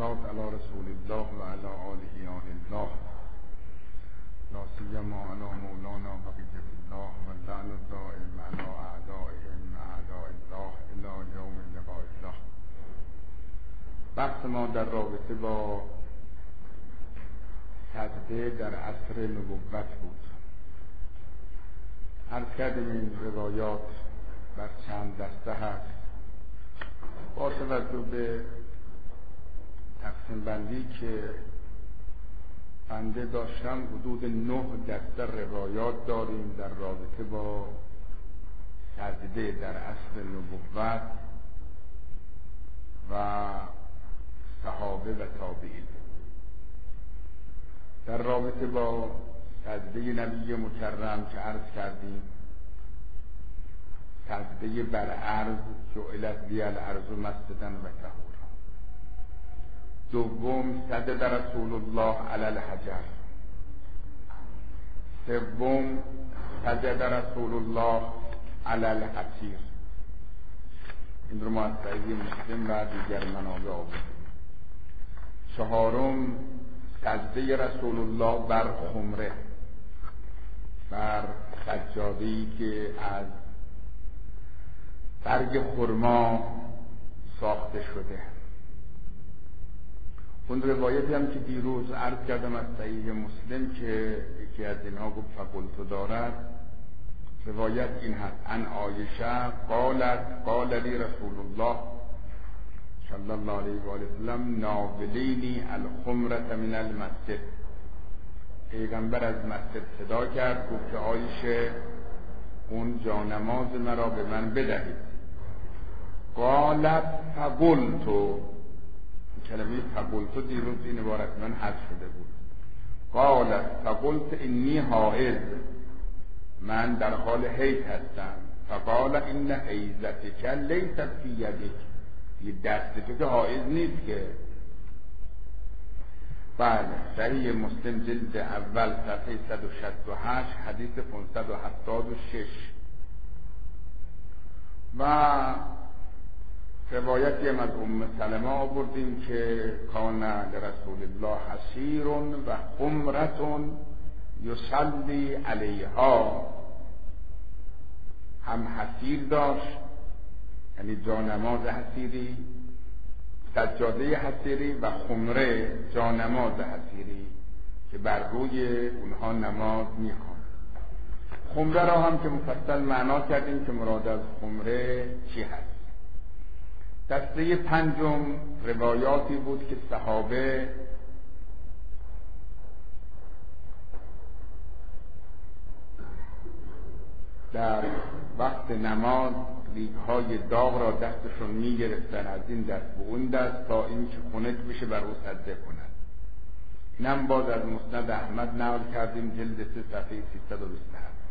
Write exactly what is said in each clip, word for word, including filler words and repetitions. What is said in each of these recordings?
الصلاة على رسول الله و علی آله آل الله لا سیما علی مولانا بقیة الله و لعن الدائم علی اعدائهم اعداء الله الی یوم لقاء الله. بحث ما در رابطه با سجده در عصر نبوت بود. عرض کردیم این روایات بر چند دسته هست. با توجه به تقسیم بندی که بنده داشتم حدود نه دسته روایات داریم در رابطه با سجده در عصر نبوت و صحابه و تابعین. در رابطه با سجده نبی مکرم که عرض کردیم سجده بر عرض جعلت لی الارض مسجدا و طهورا. دوم سجد رسول الله علی الحجر. سوم سجد رسول الله علی الحصیر. این رو ما از صحیح مسلم و دیگر منابع آوردیم. چهارم سجده رسول الله بر خمره، بر سجاده‌ای که از برگ خرما ساخته شده. اون روایتی هم که دیروز عرض کردم از صحیح مسلم که یکی از اینها گفت فقلت دارد، روایت این هست: ان عایشه قالت قال لی رسول الله صلی الله علیه و آله وسلم ناولینی الخمرة من المسجد. پیغمبر از مسجد صدا کرد گفت که عایشه اون جانماز مرا به من بدهید. قالت فقلت، کلمه فقلت دیروز این عبارت من حذف شده بود. قالت فقلت انی حائض، من در حال حیض هستم. فقال ان حیضتک لیست فی یدک، یه دست تو که حائض نیست که. بله، صحیح مسلم جلد اول صفحه صد و شصت و هشت حدیث پانصد و هفتاد و شش. و روایتی هم از ام سلمه آوردیم که کان لرسول الله حصیر و خمرة یصلی علیها. هم حصیر داشت، یعنی جانماز حصیری، سجاده حصیری، و خمره جانماز حصیری که بر روی اونها نماز میخواند. خمره را هم که مفصل معنا کردیم که مراد از خمره چی هست. دسته پنجم روایاتی بود که صحابه در وقت نماز ریگ‌های داغ را دستشون می‌گرفتن از این دست به اون دست تا اینکه خنک بشه بر او سجده کنند. اینم باز از مسند احمد نقل کردیم جلد سه صفحه سیصد و بیست و هفت.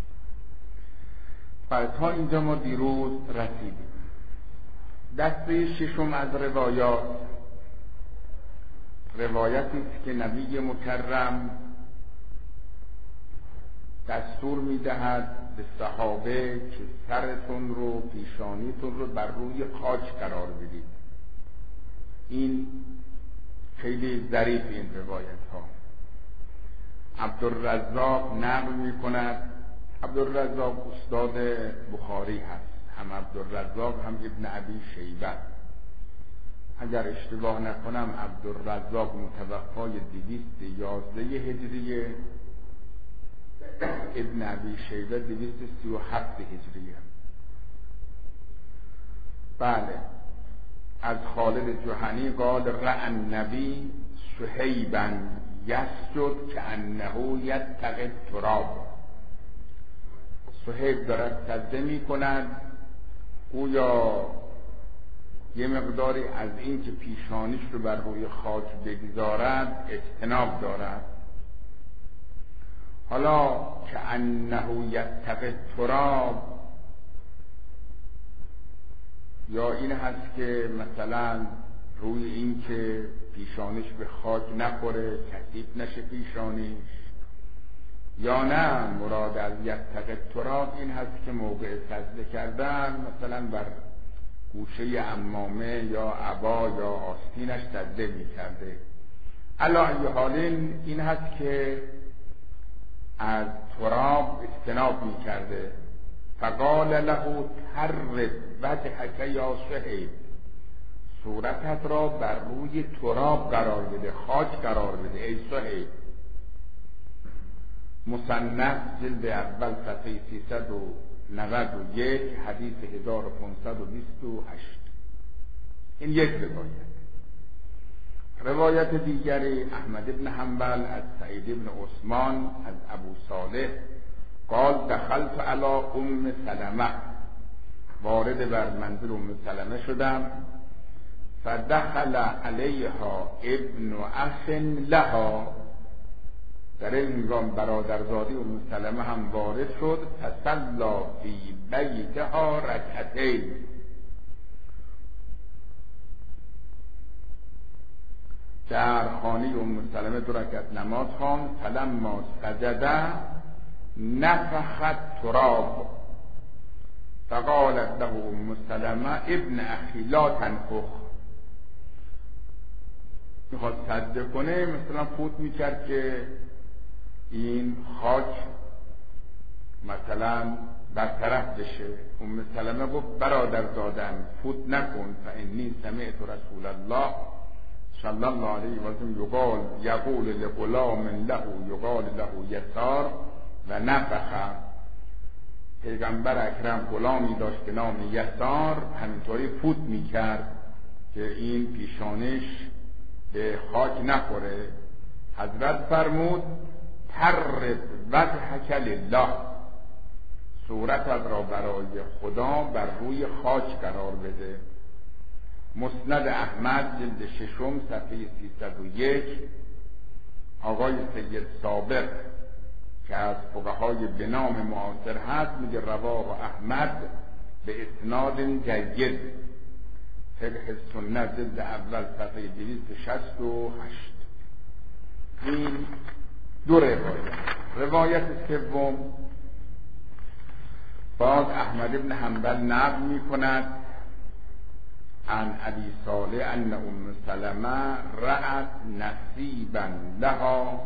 بعد تا اینجا ما دیروز رسیدیم. دسته ششم از روایات روایتی است که نبی مکرم دستور می‌دهد به صحابه که سرتون رو، پیشانیتون رو بر روی خاک قرار بدید. این خیلی ظریف این روایت ها. عبدالرزاق نقل می کند. عبدالرزاق استاد بخاری هست، هم عبدالرزاق هم ابن ابی شیبه. اگر اشتباه نکنم عبدالرزاق متوفای دویست و یازده هجریه، ابن ابی شیبه دویست و سی و هفت هجریه. بله، از خالد جهنی قال رأى النبی صهیبا یسجد کأنه یتقی التراب. صهیب دارد سجده می کند گویا یه مقداری از این که پیشانیش رو بر روی خاک بگذارد اجتناب دارد. حالا کأنه یتقی التراب یا این هست که مثلا روی این که پیشانیش به خاک نخوره، کثیف نشه پیشانیش، یا نه مراد از یتقی التراب این هست که موقع سجده کردن مثلا بر گوشه عمامه یا عبا یا آستینش دزده میکرده. علی ای حال این هست که از تراب اجتناب میکرده. فقال له ترب وجهک یا صهیب، صورتت را بر روی تراب قرار بده، خاک قرار بده ای صهیب. مصنف جلد اول صفحه سیصد و نود و یک حدیث هزار و پانصد و بیست و هشت. این یک روایت. روایت دیگری احمد ابن حنبل از سعید ابن عثمان از ابو صالح قال دخلت علی ام سلمه، وارد بر منزل ام سلمه شدم. فدخل علیها ابن اخ لها، در این هنگام برادرزادی ام سلمه هم وارد شد. فصلی فی بیتها رکعتین، در خانه ام سلمه دو رکعت نماز خواند. فلما سجد نفخت تراب، فقالت له ام سلمه ابن اخی لا تنفخ. میخواد سجده کنه، مثلا فوت میکرد که این خاک مثلا برطرف بشه. ام سلمه گفت برادرزادم فوت نکن، فانی سمعت رسول الله صلی الله علیه و سلم یقال یقول لغلام له یقال له یسار و نفخ. پیغمبر اکرم غلامی داشت که نام یسار، همینطوری فوت میکرد که این پیشانش به خاک نخوره. حضرت فرمود ترب وجهک لله، صورتت را برای خدا بر روی خاک قرار بده. مسند احمد جلد ششم صفحه سیصد و یک. آقای سید سابق که از فقهای به نام معاصر هست میگه رواه احمد به اسناد جید، فقه سنت جلد اول صفحه دویست و شصت و هشت. این دو روایت. روایت سوم باز احمد ابن حنبل نقل می کند عن ابی صالح ان ام سلمه رأت نصیبا لها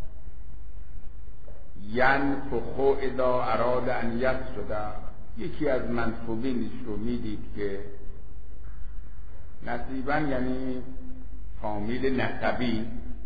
ینفخ اذا اراد ان یسجد. یکی از منسوبینش رو میدید که نصیبا یعنی فامیل نسبی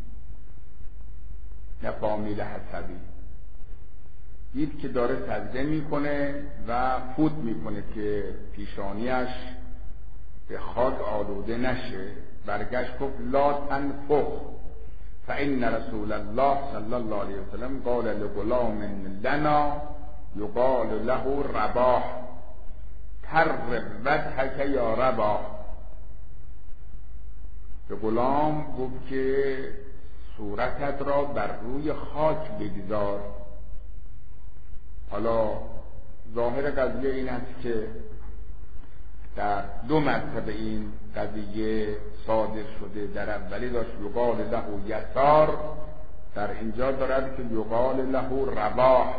نه فامیل حسبی، دید که داره سجده میکنه و فوت میکنه که پیشانیش به خاک آلوده نشه. برگشت گفت لا تنفخ فإن رسول الله صلی الله علیه وسلم قال لغلام لنا یقال له رباح ترب وجهک یا رباح. به غلام گفت که صورتت را بر روی خاک بگذار. حالا ظاهر قضیه این است که در دو مرتبه این قضیه صادر شده. در اولی داشت یقال له یسار، در اینجا دارد که یقال له رباح،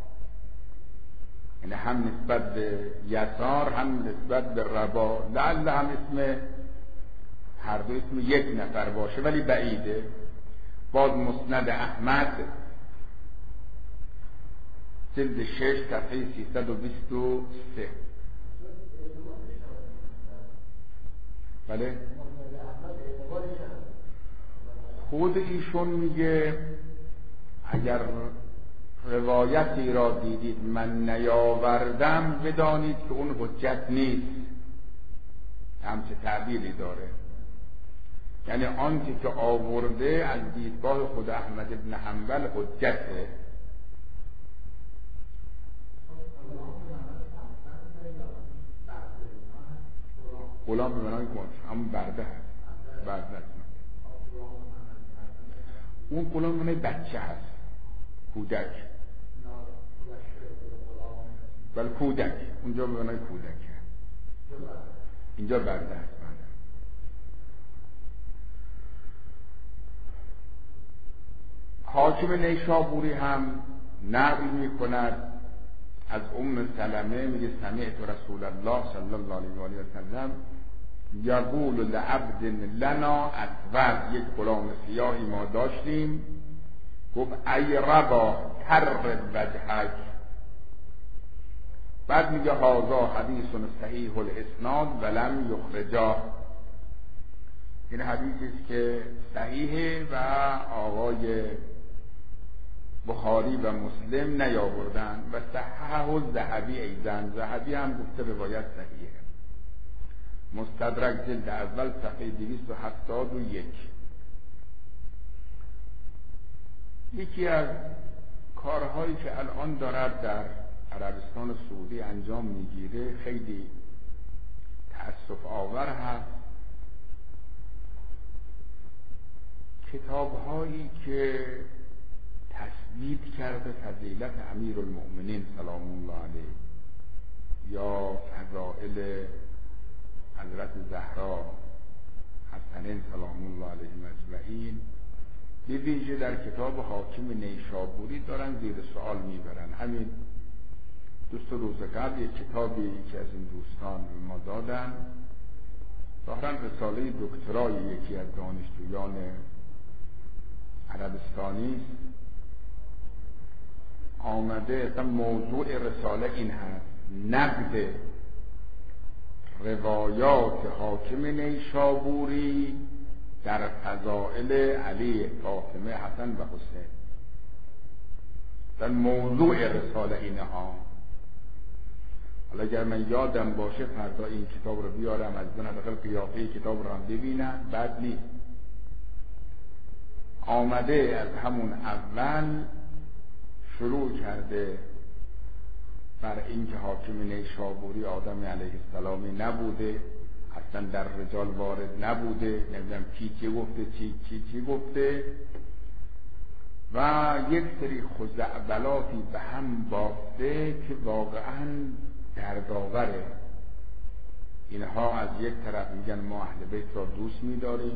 یعنی هم نسبت به یسار هم نسبت به رباح. لعل هم اسم هر دو اسم یک نفر باشه ولی بعیده. باز مسند احمد جلد شش صفحه سیصد و بیست و سه. بله خود ایشون میگه اگر روایتی را دیدید من نیاوردم بدانید که اون حجت نیست. همچه تعبیری داره، یعنی آنچه که آورده از دیدگاه خود احمد ابن حنبل حجته. غلام به معنای کنش همون برده هست، برده هست. اون غلام به معنای بچه هست، کودک. بله کودک، اونجا به معنای کودک هست، اینجا برده هست. حاکم نیشابوری هم نقل می کند از ام سلمه میگه سمعت رسول الله صلی الله علیه و آله و سلم یقول لعبد لنا اسود، یک غلام سیاهی ما داشتیم، گفت ای ربا تر وجهک. بعد میگه هذا حدیث صحیح الاسناد ولم یخرجا، این حدیثی است که صحیحه و آقای بخاری و مسلم نیاوردن و صححه الذهبی ایضا، ذهبی هم گفته روایت صحیحه. مستدرک جلد اول صفحه دویست و هفتاد و یک. یکی از کارهایی که الان دارد در عربستان سعودی انجام میگیره خیلی تأسف آور هست. کتاب‌هایی که تثبیت کرده فضیلت امیرالمؤمنین سلام الله علیه یا فضائل حضرت زهرا حسنین سلام الله علیه اجمعین، به ویژه در کتاب حاکم نیشابوری دارن زیر سوال میبرن. همین دوست روز قبل یک کتابی که از این دوستان به ما دادن، ظاهراً رساله دکترای یکی از دانشجویان عربستانی است، آمده اصلا موضوع رساله این هست: نقد روایات حاکم نیشابوری در فضائل علی، فاطمه، حسن و حسین. در موضوع رساله اینها، حالا اگر من یادم باشه فردا این کتاب رو بیارم، از دو نقل قیافه کتاب رو هم ببینم، بد نیست. آمده از همون اول شروع کرده بر اینکه حاکم نیشابوری آدم علیه السلامی نبوده، اصلا در رجال وارد نبوده، نمیدونم کی چی گفته چی چی چی گفته و یک سری خزعبلاتی به هم بافته که واقعا دردآوره. اینها از یک طرف میگن ما اهل بیت را دوست می‌داریم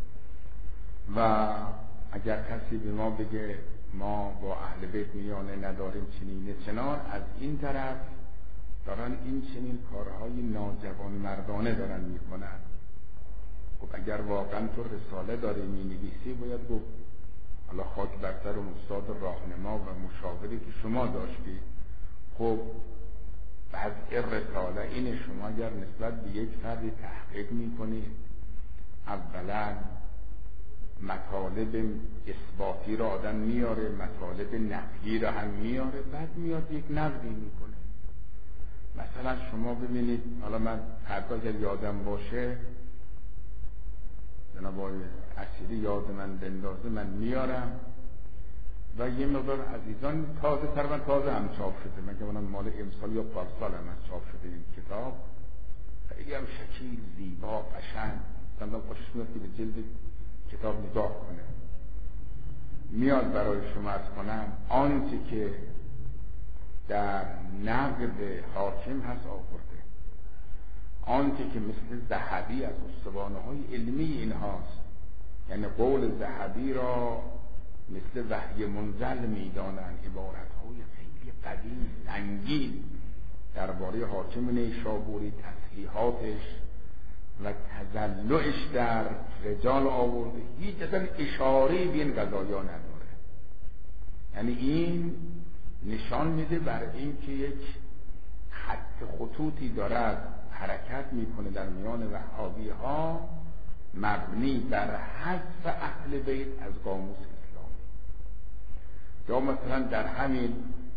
و اگر کسی به ما بگه ما با اهل بیت میانه نداریم چنینه چنان، از این طرف دارن این چنین کارهای ناجوان مردانه دارن میکنن. خب اگر واقعا تو رساله داری مینویسی باید گفت الله خاک بر سر استاد راهنما و مشاوری که شما داشتی. خب وضع رساله اینه، شما اگر نسبت به یک فردی تحقیق میکنی، اولا مطالب اثباتی را آدم میاره، مطالب نفی را هم میاره، بعد میاد یک نقدی میکنه. مثلا شما ببینید، حالا من حتی اگر یادم باشه جناب آقای اصیلی یاد من بندازه من میارم و یه مقدار عزیزان تازه تقریبا تازه هم چاپ شده، من که منم مال امسال یا پارسال هم از چاپ شده این کتاب، خیلی هم شکیل، زیبا، قشنگ، مثلا خوشش میاد که به جلد کتاب نگاه کنه. میاد برای شما عرض کنم آنچه که در نقد حاکم هست آورده، آنچه که مثل ذهبی از استوانه های علمی اینهاست، یعنی قول ذهبی را مثل وحی منزل میدانند، عبارت های خیلی قدیم سنگین درباره حاکم نیشابوری، تصحیحاتش و تزلعش در رجال آورده، هیچ اصلا اشاره به این قضایا نداره. یعنی این نشان میده بر این که یک خط خطوطی دارد حرکت میکنه در میان وهابی ها مبنی بر حذف اهل بیت از قاموس اسلامی. یا مثلا در همین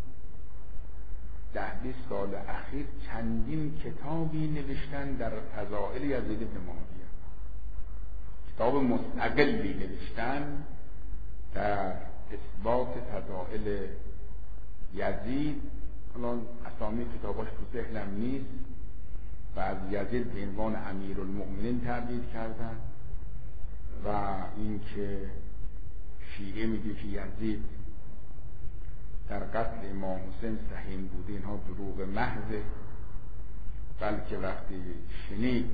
ده بیست سال اخیر چندین کتابی نوشتن در فضائل یزید بن معاویه، کتاب مستقلی نوشتن در اثبات فضائل یزید. الان اسامی کتاباش تو ذهنم نیست و از یزید به عنوان امیرالمؤمنین تعبیر کردن و اینکه شیعه میگه که یزید در قتل امام حسین سهیم بوده، اینها دروغ محضه، بلکه وقتی شنید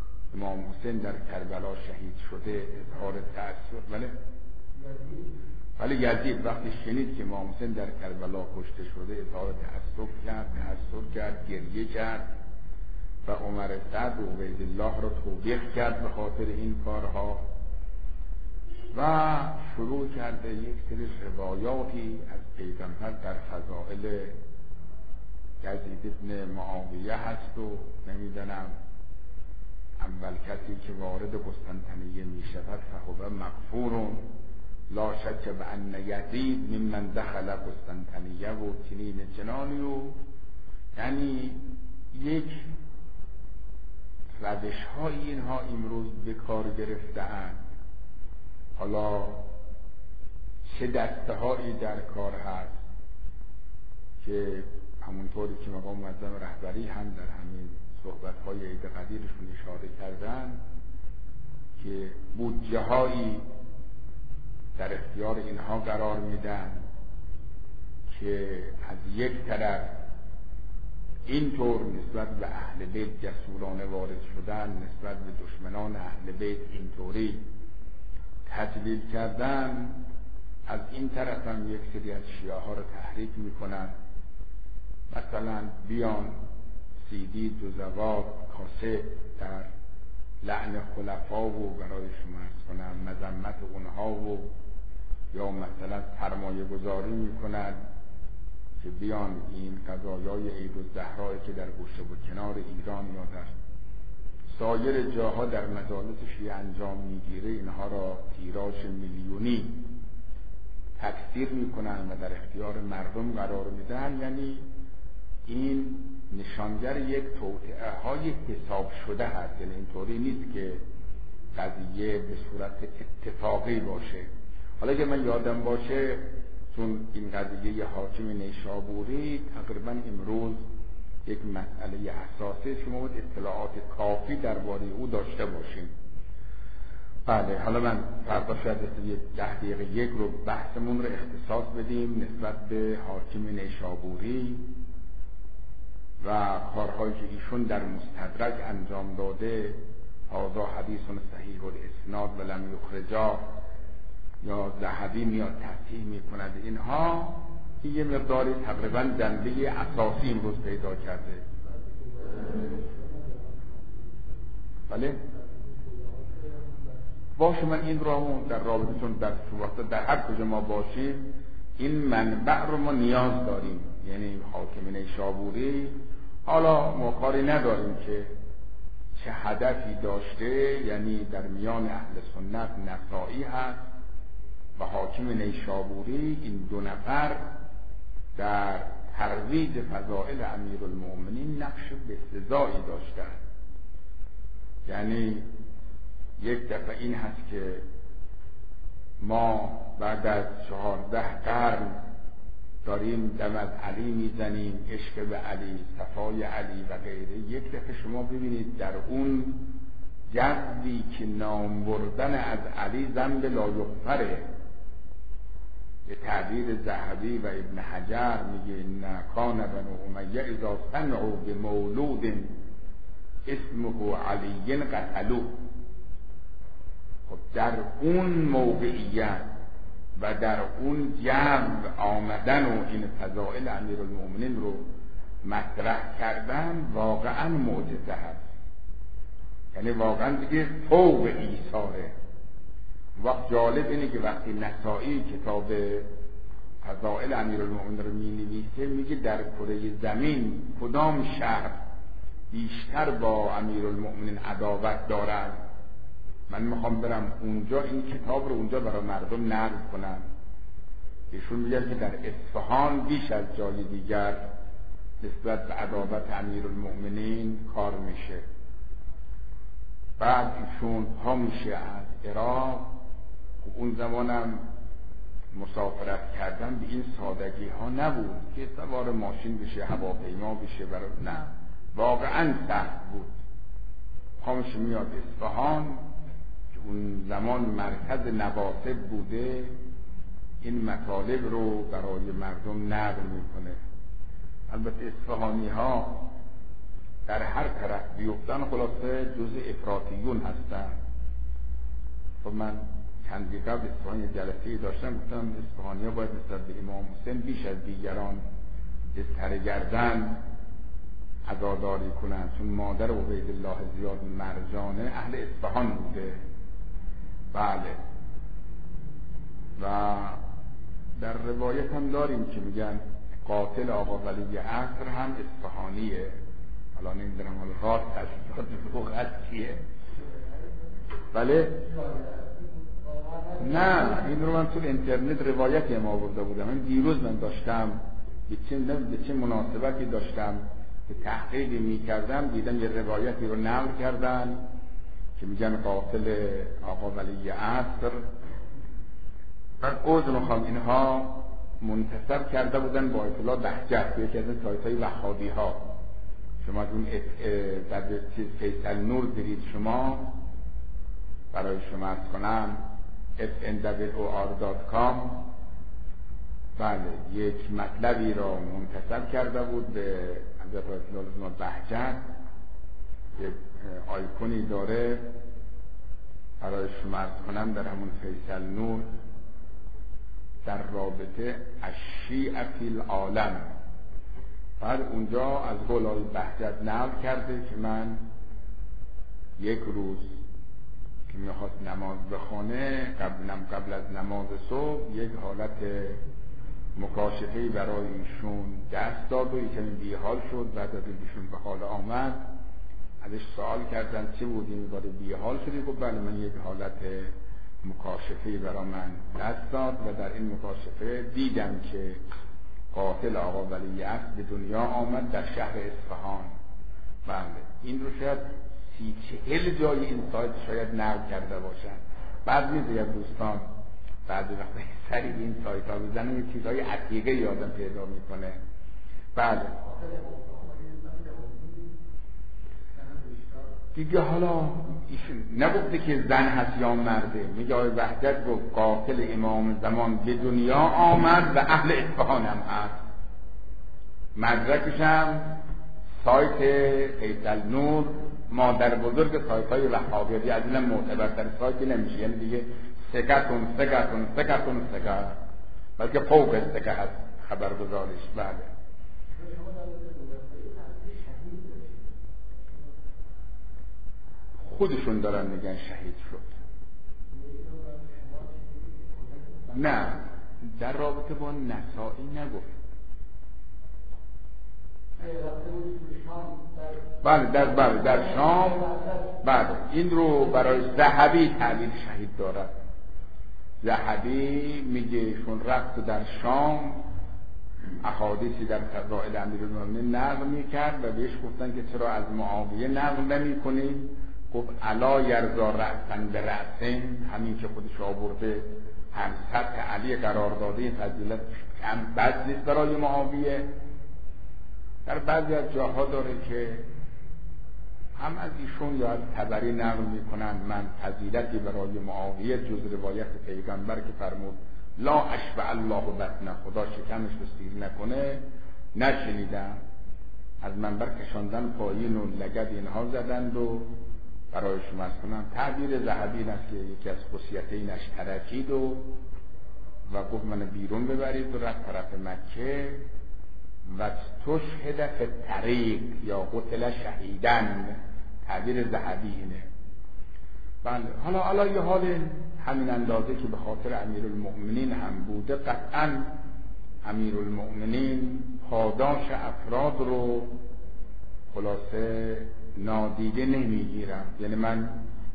امام حسین در کربلا شهید شده اظهار تأسف، ولی ولی یزید وقتی شنید که امام حسین در کربلا کشته شده اظهار تأسف کرد، تأثر کرد، گریه کرد و عمر سعد و عبیدالله را توبیخ کرد به خاطر این کارها و شروع کرده یک سری روایاتی از پیغمبر در فضائل یزید ابن معاویه هست و نمیدانم اول کسی که وارد قسطنطنیه می شود فهو مغفور لا شک بان یزید ممن دخل قسطنطنیه و چنین چنانی و یعنی یک روش های اینها امروز به کار گرفته‌اند. حالا چه دسته هایی در کار هست که همونطوری که مقام معظم رهبری هم در همین صحبت های عید قدیرشون اشاره کردن که بودجه هایی در اختیار اینها قرار میدن که از یک طرف اینطور نسبت به اهل بیت جسورانه وارد شدن، نسبت به دشمنان اهل بیت اینطوری تجلیل کردن، از این طرف هم یک سری از شیعه ها رو تحریک میکنن، مثلا بیان سیدی جزوات کاسه در لعن خلفا و برای شما ارز کنم مذمت اونها و یا مثلا سرمایه گذاری میکنن که بیان این قضایای عید الزهرا که در گوشه و کنار ایران یا در سایر جاها در مجالس شیعه انجام میگیره اینها را تیراژ میلیونی تکثیر میکنن و در اختیار مردم قرار میدن. یعنی این نشانگر یک توطئه های حساب شده هست، یعنی اینطوری نیست که قضیه به صورت اتفاقی باشه. حالا که من یادم باشه چون این قضیه حاکم نیشابوری تقریبا امروز یک مسئله اساسی شما باید اطلاعات کافی درباره او داشته باشیم. بله، حالا من فردا شاید ده دقیقه یک رو بحثمون رو اختصاص بدیم نسبت به حاکم نیشابوری و کارهایی که ایشون در مستدرک انجام داده. هذا حدیث صحیح الاسناد و لم یخرجا یا ذهبی میاد تصحیح میکند. اینها یه مقداری تقریبا جنبه اساسی امروز پیدا کرده. بله باشه، من این رو همون در رابطه چون در صورت در هر کجا ما باشیم این منبع رو ما نیاز داریم. یعنی حاکم نیشابوری حالا ما کاری نداریم که چه هدفی داشته، یعنی در میان اهل سنت نسائی هست و حاکم نیشابوری این دو نفر در ترویج فضائل امیرالمؤمنین نقش بسزایی داشتند. یعنی یک دفعه این هست که ما بعد از چهارده قرن داریم دم از علی میزنیم، عشق به علی، صفای علی و غیره. یک دفعه شما ببینید در اون جذبی که نام بردن از علی ذنب لا یغفره. به تعبیر ذهبی و ابن حجر میگه ان کان بنو امیه اذا سمعوا بمولود اسمه علی قتلوه. خب در اون موقعیت و در اون جو آمدن و این فضائل امیرالمؤمنین رو مطرح کردن واقعا معجزه هست. یعنی واقعا دیگه فوق ایثاره. وقت جالب اینه که وقتی نسائی کتاب فضائل امیرالمؤمنین رو می نویسه میگه در کره زمین کدام شهر بیشتر با امیرالمؤمنین عداوت دارن، من میخوام برم اونجا این کتاب رو اونجا برای مردم نقل کنم. ایشون میگه که در اصفهان بیش از جای دیگر نسبت به عداوت امیرالمؤمنین کار میشه. بعد ایشون پا میشه از عراق. اون زمانم مسافرت کردن به این سادگی ها نبود که سوار ماشین بشه، هواپیما بشه، برای نه، واقعا سخت بود. پا میشه میاد اصفهان که اون زمان مرکز نواصب بوده، این مطالب رو برای مردم نقل میکنه. البته اصفهانی ها در هر طرف بیفتن خلاصه جزء افراطیون هستن. خب من چندی قبل اصفهان یه جلسه‌ای داشتم، گفتم اصفهانی‌ها باید نسبت به امام حسین بیش از دیگران استر گردن عزاداری کنند، چون مادر عبیدالله زیاد مرجانه اهل اصفهان بوده. بله. و در روایت هم داریم که میگن قاتل آقا ولی عصر هم اصفهانیه. حالا نمیدونم حالا راست هست لغت چیه. بله نه این رو من تو اینترنت روایتی هم آورده بودم. من دیروز من داشتم به چه به چه مناسبتی داشتم که تحقیقی میکردم، دیدم یه روایتی رو نقل کردن که میگن قاتل آقا ولی عصر. من عذر میخوام، اینها منتسب کرده بودن با اطلاع بهجت که یکی از این سایت های وهابی ها. شما از اون در چیز فیصل نور برید، شما برای شما ارز کنم اف ان دبلیو او آر دات کام بله یک مطلبی را منتسب کرده بود به حضرت آیت الله بهجت، یک آیکونی داره برای شما ارز کنم در همون فیصل نور در رابطه الشیعه فی العالم. بعد اونجا از قول آقای بهجت نقل کرده که من یک روز که میخواست نماز بخونه، قبلم قبل از نماز صبح یک حالت مکاشفه‌ای برای ایشون دست داد و یکمی بیحال شد. بعد از ایشون به حال آمد ازش سوال کردن چه بود این بار بیحال شدی؟ گفت بله من یک حالت مکاشفه‌ای برای من دست داد و در این مکاشفه دیدم که قاتل آقا ولی عصر به دنیا آمد در شهر اصفهان. بله این رو شاید سی چهل جای این سایت شاید نقل کرده باشن. بعد می‌دید دوستان بعد وقتی سری این سایت ها بزنن یه چیزهای عتیقه یادم پیدا میکنه. بله دیگه حالا ایشون نگفته که زن هست یا مرده، میگه آقای وحدت گفت قاتل امام زمان به دنیا آمد و اهل اصفهان هم هست. مدرکش هم سایت فیصل نور مادر بزرگ سایت های وهابی، از اینم معتبرتر سایتی نمیشه، یعنی دیگه سکتون سکتون سکتون سکت بلکه فوق سکت هست خبرگزارش. بله خودشون دارن میگن شهید شد. نه در رابطه با نسائی نگفت. بله در بله در شام بله این رو برای ذهبی تعبیر شهید دارد. ذهبی میگه چون رفت در شام احادیثی در فضائل امیرالمومنین نقل میکرد و بهش گفتن که چرا از معاویه نقل نمی کنید؟ گفت الا یرضا رأسن به رأسن، همین که خودش آورده هم سطح علی قرار داده این فضیلت هم بد نیست برای معاویه. در بعضی از جاها داره که هم از ایشون یا از طبری نقل میکنن من فضیلتی برای معاویه جز روایت پیغمبر که فرمود لا اشبع الله بطن، خدا شکمش رو سیر نکنه، نشنیدم. از منبر کشاندن پایین و لگد اینها زدند و برای شما از کنم تعبیر ذهبی این است که یکی از خصوصیتینش ترکید و و گفت من بیرون ببرید و رفت طرف مکه و تشهد فی الطریق یا قتل شهیدن. تعبیر ذهبی اینه. بله حالا حالا یه حال همین اندازه که به خاطر امیرالمؤمنین هم بوده، قطعا امیرالمؤمنین پاداش افراد رو خلاصه نادیده نمیگیرم. یعنی من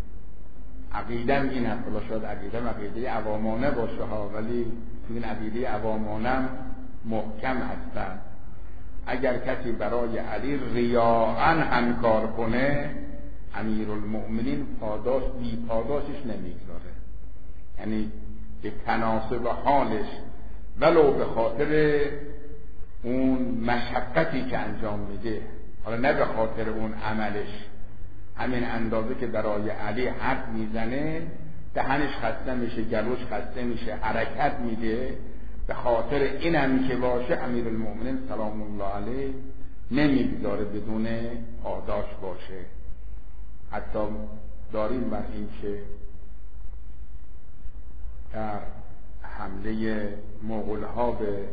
عقیدم این هست، حالا شاید عقیدم عقیده عوامانه باشه ها، ولی تو این عقیده عوامانم محکم هستم. اگر کسی برای علی ریاءً هم کار کنه امیرالمؤمنین پاداش بی پاداشش نمیگذاره، یعنی به تناسب حالش ولو به خاطر اون مشقتی که انجام میده، حالا نه به خاطر اون عملش، همین اندازه که برای علی حرف میزنه دهنش خسته میشه، گلوش خسته میشه، حرکت میده، به خاطر اینم که باشه امیرالمؤمنین سلام الله علیه نمیگذاره بدون پاداش باشه. حتی داریم بر این که در حمله مغول‌ها به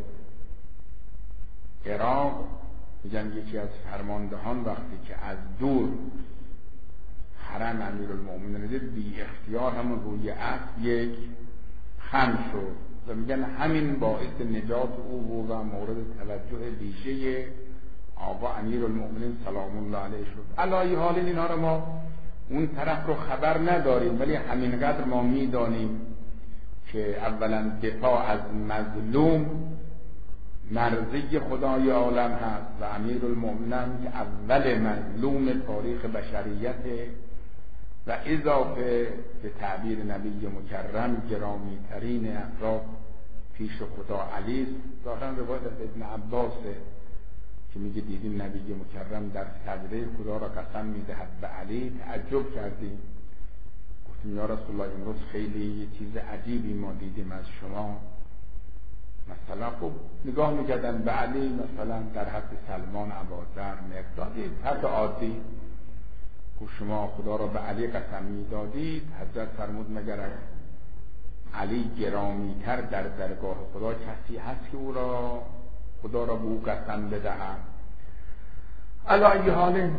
عراق میگن یکی از فرماندهان وقتی که از دور حرم امیرالمومنین دید بی اختیار همون روی اسب یک خم شد و میگن همین باعث نجات او بود و مورد توجه ویژه آقا امیرالمومنین سلام الله علیه شد. علی حال اینا رو ما اون طرف رو خبر نداریم، ولی همینقدر ما میدانیم که اولا دفاع از مظلوم مرضی خدای عالم هست و امیرالمومنین که اول مظلوم تاریخ بشریت و اضافه به تعبیر نبی مکرم گرامی ترین افراد پیش خدا علی است. ظاهرا روایت از ابن عباسه که میگه دیدیم نبی مکرم در سجده خدا را قسم میدهد به علی. تعجب کردیم، گفتیم یا رسول الله امروز خیلی یه چیز عجیبی ما دیدیم از شما. مثلا خب نگاه میکردن به علی مثلا در حد سلمان، ابوذر، مقدادی حد عادی. گفت شما خدا را به علی قسم میدادید؟ حضرت فرمود مگر از علی گرامیتر در درگاه خدا کسی هست که او را خدا را به او قسم بدهم؟ علی ای حال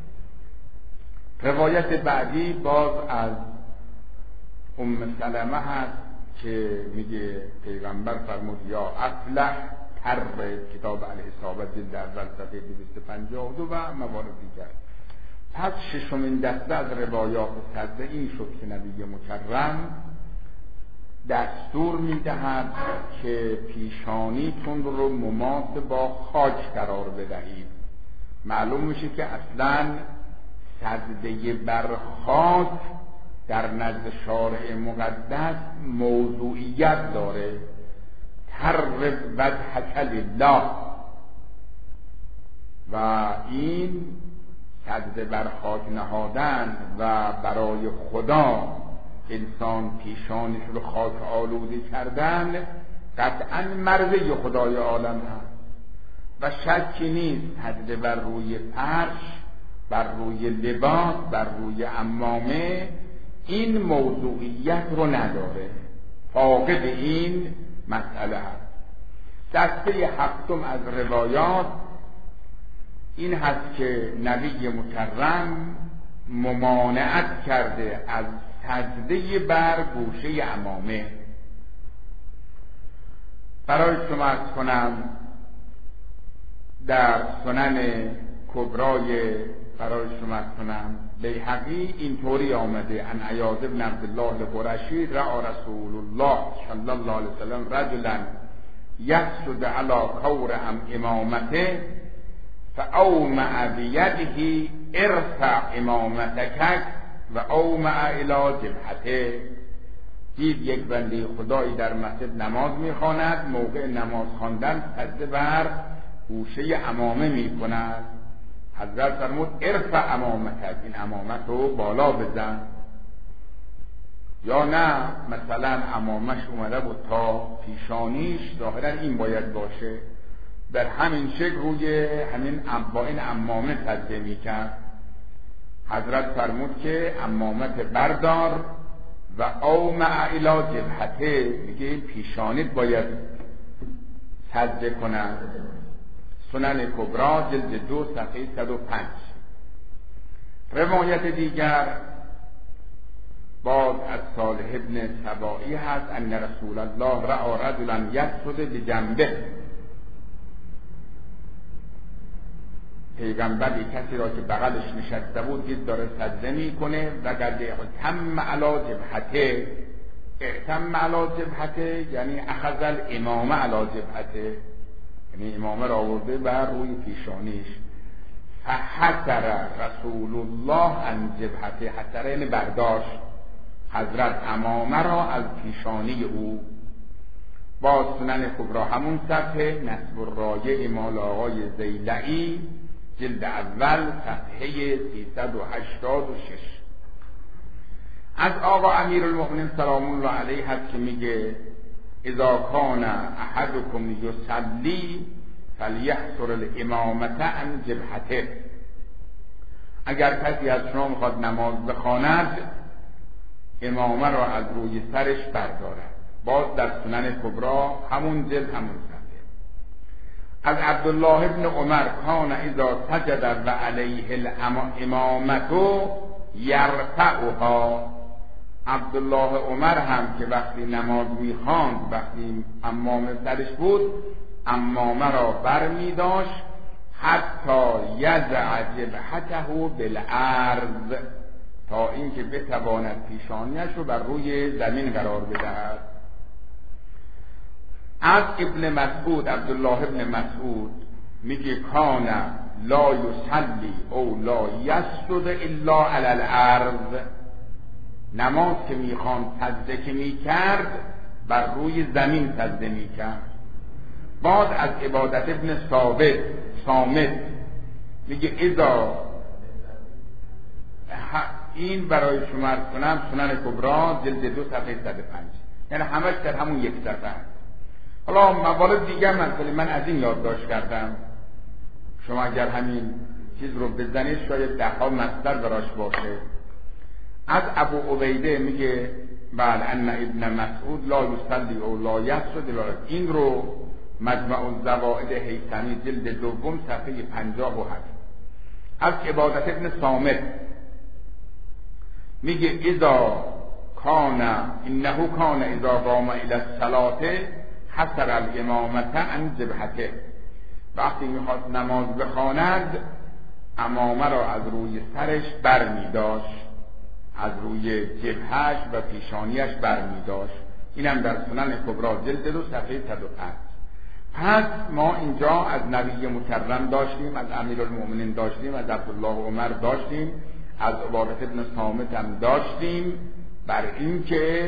روایت بعدی باز از ام سلمه هست که میگه پیغمبر فرمود یا افلح تر کتاب الاصابه جلد اول صفحه دویست و پنجاه و دو و موارد دیگر. پس ششمین دسته از روایات صدره این شد که نبی مکرم دستور میدهد که پیشانیتون رو مماس با خاک قرار بدهید. معلوم میشه که اصلا سجده بر خاک در نزد شارع مقدس موضوعیت داره. ترب وجهک لله، و این سجده بر خاک نهادن و برای خدا انسان پیشانش رو خاک آلوده کردن قطعا مرضی خدای عالم هست و شکی نیست سجده بر روی فرش، بر روی لباس، بر روی عمامه این موضوعیت رو نداره، فاقد این مسئله هست. دسته هفتم از روایات این هست که نبی مکرم ممانعت کرده از سجده بر گوشه عمامه. برای شما عرض کنم در سنن کبرای برای شما عرض کنم بیهقی اینطوری آمده ان عیاض بن عبدالله القرشی رأى رسول الله صلی الله علیه وسلم رجلا یسجد علی کور امامته فاومع بیده ارفع امامتک و اومع الی جبهته. دید یک بنده خدایی در مسجد نماز میخواند، موقع نماز خواندن سجده بر گوشه عمامه میکند. حضرت فرمود ارفع امامتک، این امامت رو بالا بزن. یا نه مثلا امامش اومده بود تا پیشانیش، ظاهرا این باید باشه، در همین شکل روی همین با این امامه سجده میکرد. حضرت فرمود که امامت بردار و اومع الی جبهته، میگه پیشانیت باید سجده کند. سنن کبرا جلد دو صفحه صد و پنج. روایت دیگر باز از صالح ابن سبائی هست ان رسول الله رأى رجلا یسجد بجنبه. پیغمبری کسی را که بغلش نشسته بود دید داره سجده میکنه و قد اعتم علی جبهته. اعتم علی جبهته یعنی اخذ الامامه علی جبهته، یعنی امامه را آورده بر روی پیشانیش. فحسر رسول الله عن جبهته، حسر یعنی برداشت حضرت امامه را از پیشانی او. با سنن کبرا همون صفحه نصب الرایه مال آقای زیلعی جلد اول صفحه سیصد و هشتاد و شش. از آقا امیرالمومنین سلام الله علیه هست که میگه اذا کان احدکم یصلی فلیحصر الامامة عن جبهته. اگر کسی از شما میخواد نماز بخواند امامه را از روی سرش بردارد. باز در سنن کبرا همون جلد همون صفحه. از عبدالله ابن عمر کان اذا سجد و علیه الامامت یرفعها. عبدالله عمر هم که وقتی نماز میخواند، وقتی امامه سرش بود، امامه را بر می داشت حتی یضع جبهته بالارض، تا اینکه بتواند پیشانیش رو بر روی زمین قرار بدهد. از ابن مسعود، عبدالله ابن مسعود میگه کان لا یصلی او لا یسجد الا علی الارض. نماز که میخواند سجده که میکرد بر روی زمین سجده میکرد. بعد از عبادت ابن ثابت صامت میگه اذا، این برای شما عرض کنم سنن کبرا جلد دو صفحه صد و پنج، یعنی همش در همون یک صفحه. حالا موارد دیگر مثلا من از این یادداشت کردم، شما اگر همین چیز رو بزنید شاید ده ها مصدر براش باشه. از ابو عبیده میگه بله ان ابن مسعود لا یصلی او لا یسجد، این رو مجمع الزوائد هیثمی جلد دوم صفحه پنجاه و هفت. از عبادت ابن صامت میگه اذا کان انه کان اذا قام الى الصلاه حسر الامامه عن جبهته. وقتی میخواد نماز بخواند امامه را از روی سرش بر می داشت، از روی جبهش و پیشانیش بر می داشت. اینم در سنن کبرا جلد دو صفحه صد و پنج. پس ما اینجا از نبی مکرم داشتیم، از امیرالمؤمنین داشتیم، از عبدالله عمر داشتیم، از عبادت ابن صامت هم داشتیم، بر این که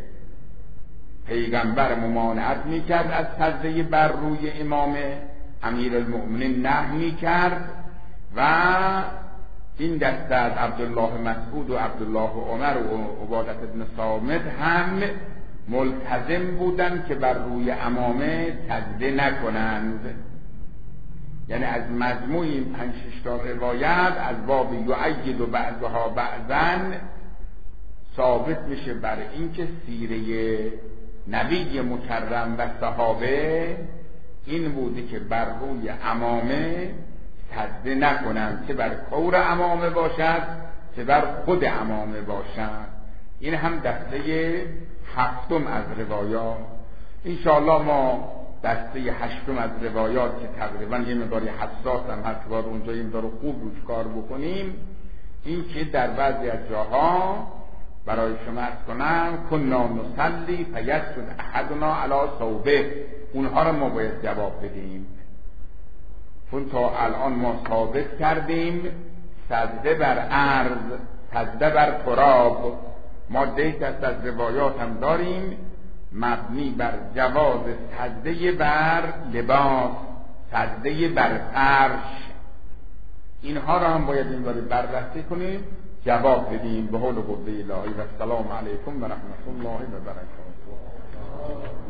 پیغمبر ممانعت میکرد از سجده بر روی امام، امیرالمؤمنین نهی میکرد و این دسته از عبدالله مسعود و عبدالله عمر و عبادت ابن صامت هم ملتزم بودند که بر روی امامه سجده نکنند. یعنی از مجموع این پنج شش تا روایت از باب یؤید و بعضها بعضا ثابت میشه بر اینکه سیره نبی مکرم و صحابه این بوده که بر روی امامه سجده نکنند، چه بر کور امامه باشد چه بر خود امامه باشد. این هم دسته هفتم از روایات. انشاءالله ما دسته هشتم از روایات که تقریبا یه مقداری حساس هم هست که باید اونجا این دارو خوب روش کار بکنیم، این که در بعضی از جاها برای شما عرض کنم کنا نصلی فیسجد احدنا علی ثوبه، اونها رو ما باید جواب بدیم. چون تا الان ما ثابت کردیم سجده بر عرض، سجده بر تراب. ما دیت از روایات هم داریم مبنی بر جواز سجده بر لباس، سجده بر فرش. اینها را هم باید این باری بررسی کنیم، جواب بدیم. به حول قوه الهی و السلام علیکم و رحمت الله و برکاته.